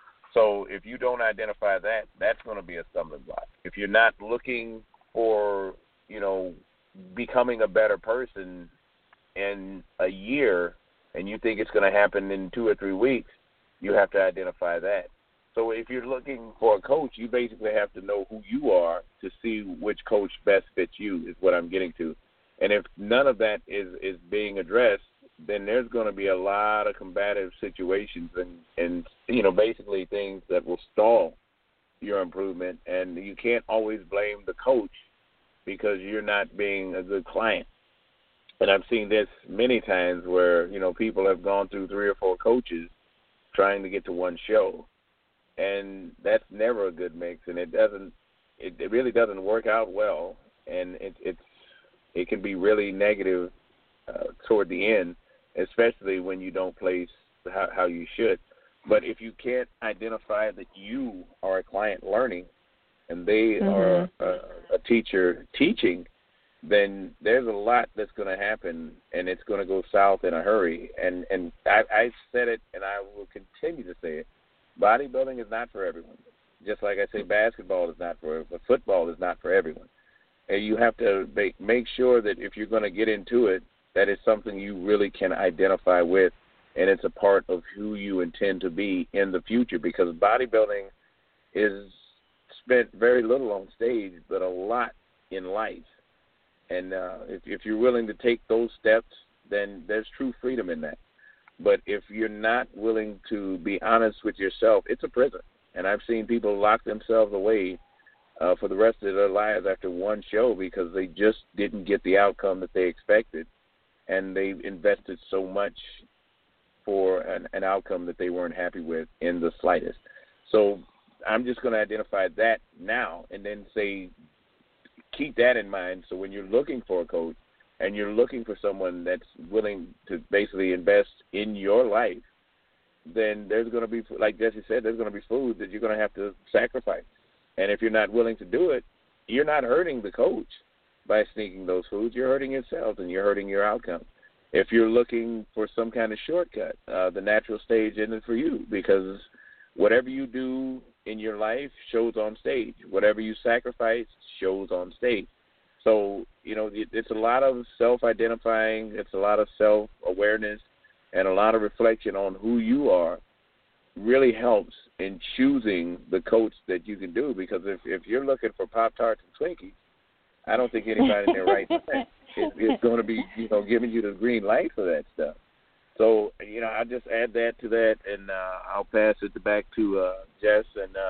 So if you don't identify that, that's going to be a stumbling block. If you're not looking for, you know, becoming a better person in a year and you think it's going to happen in two or three weeks, you have to identify that. So if you're looking for a coach, you basically have to know who you are to see which coach best fits you, is what I'm getting to. And if none of that is, is being addressed, then there's going to be a lot of combative situations and, and, you know, basically things that will stall your improvement. And you can't always blame the coach because you're not being a good client. And I've seen this many times where, you know, people have gone through three or four coaches trying to get to one show. And that's never a good mix. And it doesn't, it, it really doesn't work out well. And it, it's, it can be really negative uh, toward the end. especially when you don't place how, how you should. But if you can't identify that you are a client learning and they mm-hmm. are a, a teacher teaching, then there's a lot that's going to happen, and it's going to go south in a hurry. And, and I, I said it, and I will continue to say it. Bodybuilding is not for everyone. Just like I say basketball is not for but football is not for everyone. And you have to make, make sure that if you're going to get into it, that is something you really can identify with, and it's a part of who you intend to be in the future, because bodybuilding is spent very little on stage, but a lot in life. And uh, if, if you're willing to take those steps, then there's true freedom in that. But if you're not willing to be honest with yourself, it's a prison. And I've seen people lock themselves away uh, for the rest of their lives after one show because they just didn't get the outcome that they expected, and they invested so much for an, an outcome that they weren't happy with in the slightest. So I'm just going to identify that now and then say, keep that in mind. So when you're looking for a coach and you're looking for someone that's willing to basically invest in your life, then there's going to be, like Jesse said, there's going to be food that you're going to have to sacrifice. And if you're not willing to do it, you're not hurting the coach by sneaking those foods. You're hurting yourself, and you're hurting your outcome. If you're looking for some kind of shortcut, uh, the natural stage isn't for you, because whatever you do in your life shows on stage. Whatever you sacrifice shows on stage. So, you know, it, it's a lot of self-identifying. It's a lot of self-awareness and a lot of reflection on who you are really helps in choosing the coach that you can do, because if, if you're looking for Pop-Tarts and Twinkies, I don't think anybody in their right mind is, is going to be, you know, giving you the green light for that stuff. So, you know, I'll just add that to that, and uh, I'll pass it back to uh, Jess and uh,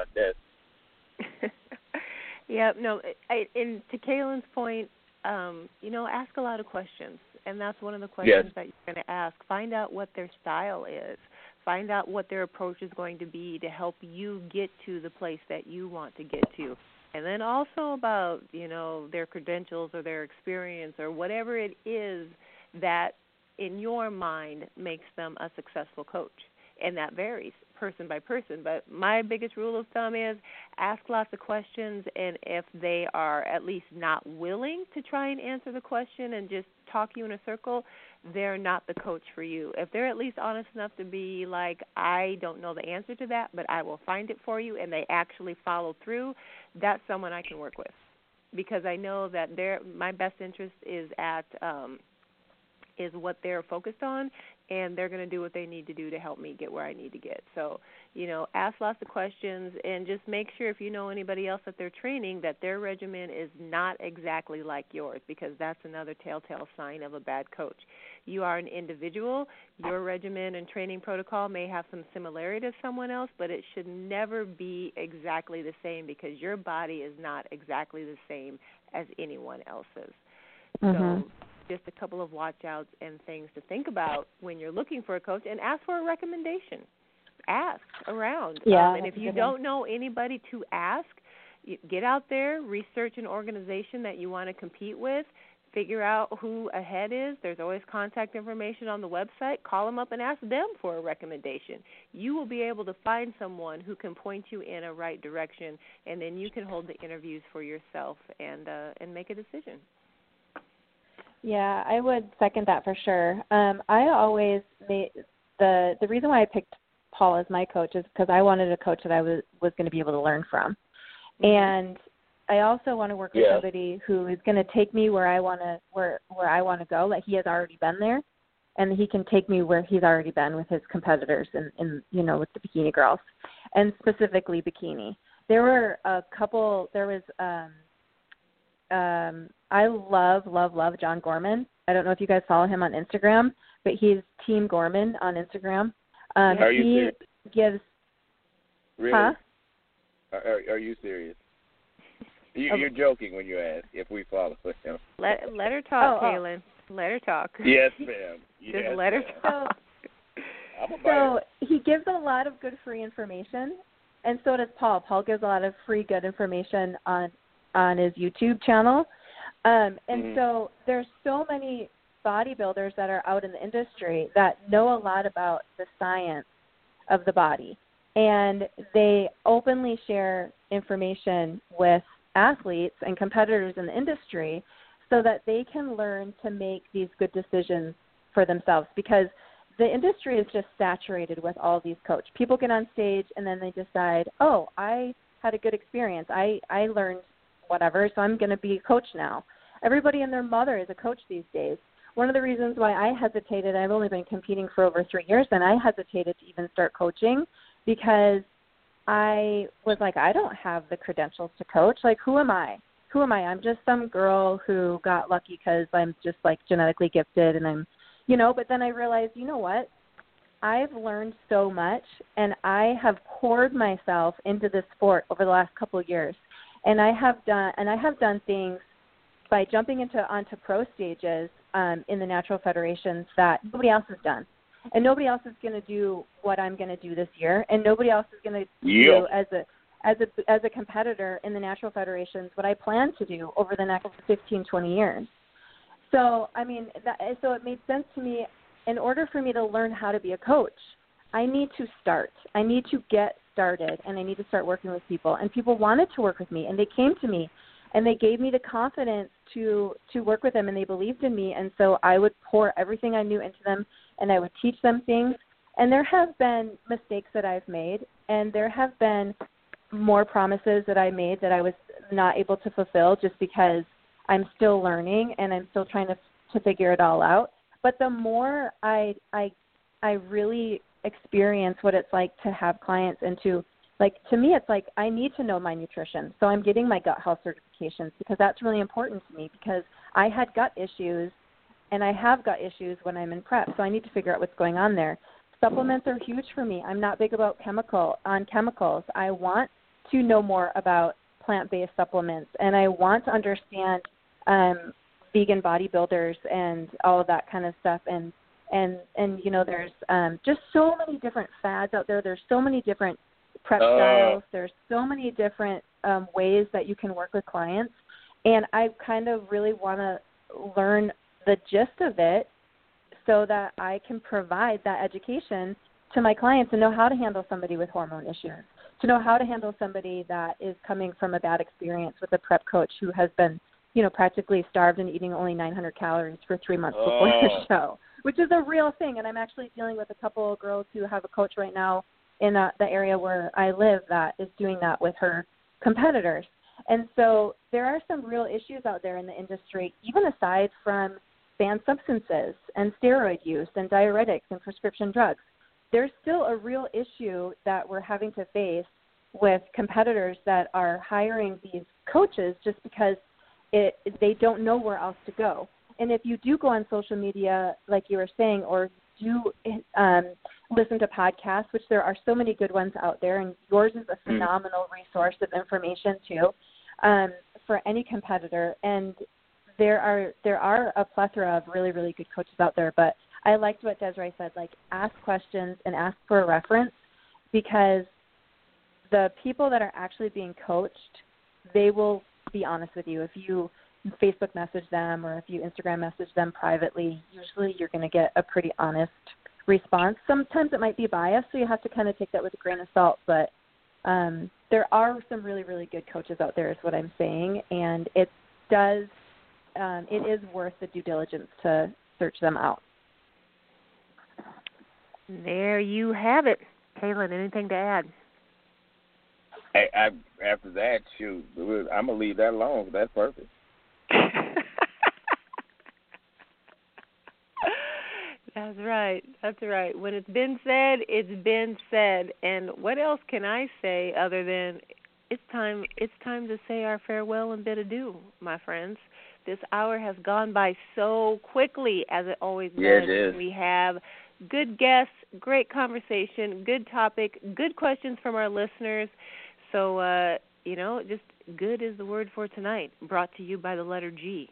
Des. Yeah, no, I, and to Kaylin's point, um, you know, ask a lot of questions, and that's one of the questions yes. that you're going to ask. Find out what their style is. Find out what their approach is going to be to help you get to the place that you want to get to. And then also about, you know, their credentials or their experience or whatever it is that in your mind makes them a successful coach. And that varies person by person. But my biggest rule of thumb is ask lots of questions, and if they are at least not willing to try and answer the question and just talk you in a circle, they're not the coach for you. If they're at least honest enough to be like, I don't know the answer to that, but I will find it for you, and they actually follow through, that's someone I can work with, because I know that their my best interest is at um, is what they're focused on, and they're going to do what they need to do to help me get where I need to get. So, you know, ask lots of questions, and just make sure if you know anybody else that they're training that their regimen is not exactly like yours, because that's another telltale sign of a bad coach. You are an individual. Your regimen and training protocol may have some similarity to someone else, but it should never be exactly the same, because your body is not exactly the same as anyone else's. Mm-hmm. So just a couple of watch-outs and things to think about when you're looking for a coach, and ask for a recommendation. Ask around. Yeah, um, and if you don't know anybody to ask, you get out there, research an organization that you want to compete with, figure out who ahead is. There's always contact information on the website. Call them up and ask them for a recommendation. You will be able to find someone who can point you in a right direction, and then you can hold the interviews for yourself and uh, and make a decision. Yeah, I would second that for sure. Um, I always made the the reason why I picked Paul as my coach is because I wanted a coach that I was was going to be able to learn from, mm-hmm. and I also want to work with yeah. somebody who is going to take me where I want to where where I want to go. Like, he has already been there, and he can take me where he's already been with his competitors and, and you know, with the bikini girls, and specifically bikini. There were a couple. There was. Um, Um, I love, love, love John Gorman. I don't know if you guys follow him on Instagram, but he's Team Gorman on Instagram. Um, are you he serious? gives. Really? Huh? Are, are you serious? You, you're joking when you ask if we follow him. Let let her talk, oh, Kaylin. Oh. Let her talk. Yes, ma'am. Yes, Just let her ma'am. talk. So he gives a lot of good free information, and so does Paul. Paul gives a lot of free good information on on his YouTube channel. Um, and mm-hmm. so there's so many bodybuilders that are out in the industry that know a lot about the science of the body, and they openly share information with athletes and competitors in the industry so that they can learn to make these good decisions for themselves, because the industry is just saturated with all these coaches. People get on stage and then they decide, oh, I had a good experience. I, I learned whatever, so I'm going to be a coach now. Everybody and their mother is a coach these days. One of the reasons why I hesitated, I've only been competing for over three years, and I hesitated to even start coaching because I was like, I don't have the credentials to coach. Like, who am I? Who am I? I'm just some girl who got lucky because I'm just, like, genetically gifted, and I'm, you know, but then I realized, you know what? I've learned so much, and I have poured myself into this sport over the last couple of years, and I have done, and I have done things by jumping into onto pro stages um, in the natural federations that nobody else has done. And nobody else is going to do what I'm going to do this year, and nobody else is going to Yep. do as a as a as a competitor in the natural federations what I plan to do over the next fifteen, twenty years. So, I mean, that, so it made sense to me. In order for me to learn how to be a coach, I need to start. I need to get started, and I need to start working with people. And people wanted to work with me, and they came to me, and they gave me the confidence to to work with them, and they believed in me. And so I would pour everything I knew into them, and I would teach them things. And there have been mistakes that I've made, and there have been more promises that I made that I was not able to fulfill just because I'm still learning and I'm still trying to to figure it all out. But the more I I I really experience what it's like to have clients and to, like, to me it's like I need to know my nutrition. So I'm getting my gut health certifications because that's really important to me, because I had gut issues and I have gut issues when I'm in prep. So I need to figure out what's going on there. Supplements are huge for me. I'm not big about chemical on chemicals. I want to know more about plant-based supplements, and I want to understand um, vegan bodybuilders and all of that kind of stuff. And, and, and you know, there's um, just so many different fads out there. There's so many different prep Uh. styles. There's so many different um, ways that you can work with clients. And I kind of really want to learn the gist of it so that I can provide that education to my clients and know how to handle somebody with hormone issues, to know how to handle somebody that is coming from a bad experience with a prep coach who has been, you know, practically starved and eating only nine hundred calories for three months before Oh. the show, which is a real thing. And I'm actually dealing with a couple of girls who have a coach right now in uh, the area where I live that is doing that with her competitors. And so there are some real issues out there in the industry, even aside from banned substances and steroid use and diuretics and prescription drugs. There's still a real issue that we're having to face with competitors that are hiring these coaches just because it, they don't know where else to go. And if you do go on social media, like you were saying, or do um, listen to podcasts, which there are so many good ones out there, and yours is a phenomenal resource of information too, um, for any competitor. And there are there are a plethora of really, really good coaches out there. But I liked what Desiree said, like, ask questions and ask for a reference, because the people that are actually being coached, they will be honest with you. If you Facebook message them or if you Instagram message them privately, usually you're going to get a pretty honest response. Sometimes it might be biased, so you have to kind of take that with a grain of salt. But um, there are some really, really good coaches out there is what I'm saying, and it does um, it is worth the due diligence to search them out. There you have it. Kaylin, anything to add? I, I, after that, shoot, I'm going to leave that alone. That's perfect. That's right. That's right. When it's been said, it's been said. And what else can I say other than it's time it's time to say our farewell and bid adieu, my friends. This hour has gone by so quickly, as it always does. Yeah, it is. We have good guests, great conversation, good topic, good questions from our listeners. So, uh, you know, just good is the word for tonight, brought to you by the letter G.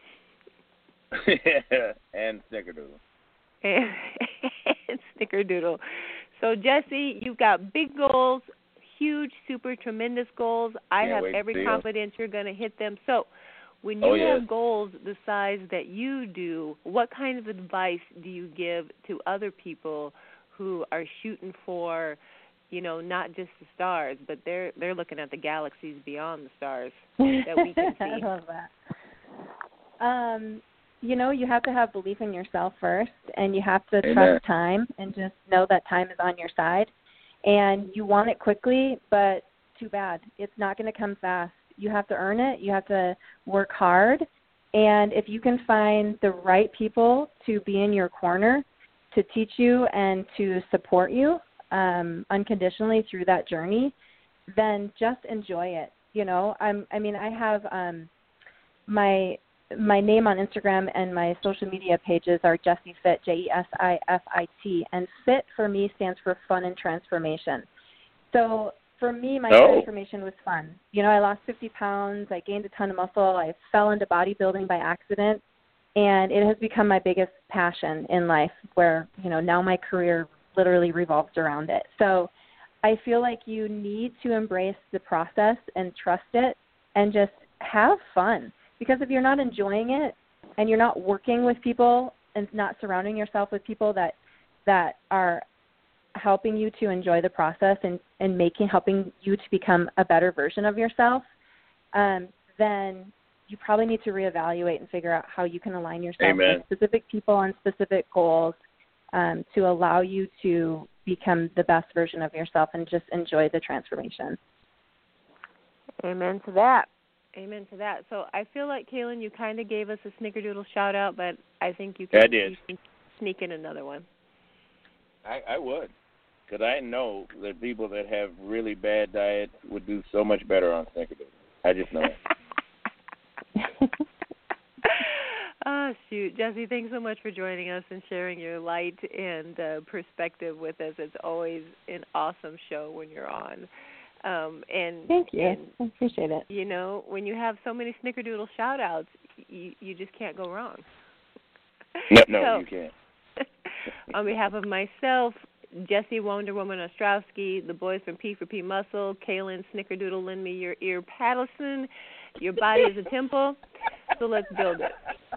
And Snickerdoodle. And, and Snickerdoodle. So, Jesse, you've got big goals, huge, super, tremendous goals. I Can't have wait to every see 'em. confidence you're going to hit them. So, When you Oh, yes. have goals the size that you do, what kind of advice do you give to other people who are shooting for, you know, not just the stars, but they're they're looking at the galaxies beyond the stars that we can see? I love that. Um, you know, you have to have belief in yourself first, and you have to Amen. trust time and just know that time is on your side. And you want it quickly, but too bad. It's not going to come fast. You have to earn it. You have to work hard. And if you can find the right people to be in your corner to teach you and to support you um, unconditionally through that journey, then just enjoy it. You know, I'm, I mean, I have um, my my name on Instagram and my social media pages are Jessie Fit, J E S I F I T, and FIT for me stands for fun and transformation. So for me, my oh. transformation was fun. You know, I lost fifty pounds, I gained a ton of muscle, I fell into bodybuilding by accident, and it has become my biggest passion in life where, you know, now my career literally revolves around it. So I feel like you need to embrace the process and trust it and just have fun. Because if you're not enjoying it and you're not working with people and not surrounding yourself with people that that are helping you to enjoy the process and, and making helping you to become a better version of yourself, um, then you probably need to reevaluate and figure out how you can align yourself Amen. with specific people and specific goals um, to allow you to become the best version of yourself and just enjoy the transformation. Amen to that. Amen to that. So I feel like, Kaylin, you kind of gave us a snickerdoodle shout-out, but I think you can, I did. you can sneak in another one. I, I would. Because I know that people that have really bad diets would do so much better on snickerdoodle. I just know it. Oh, shoot. Jessie, thanks so much for joining us and sharing your light and uh, perspective with us. It's always an awesome show when you're on. Um, and Thank you. And, I appreciate it. You know, when you have so many snickerdoodle shout-outs, you, you just can't go wrong. No, no, so, you can't. On behalf of myself, Jessie Wonder Woman Ostrowski, the boys from P for P Muscle, Kaylin Snickerdoodle, lend me your ear Paddleson. Your body is a temple, so let's build it.